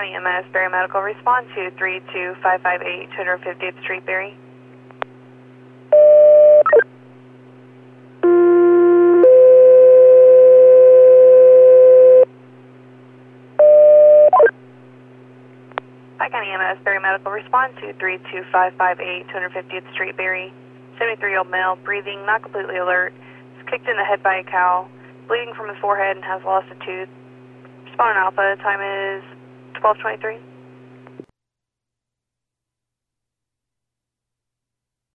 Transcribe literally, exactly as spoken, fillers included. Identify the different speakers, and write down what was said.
Speaker 1: County E M S, Berry Medical, respond to three two five five eight, two hundred fiftieth Street, Berry. Pike County E M S, Berry Medical, respond to three two five five eight, two hundred fiftieth Street, Berry. seventy-three-year-old male, breathing, not completely alert, is kicked in the head by a cow, bleeding from his forehead and has lost a tooth. Respondent Alpha, time is twelve twenty-three.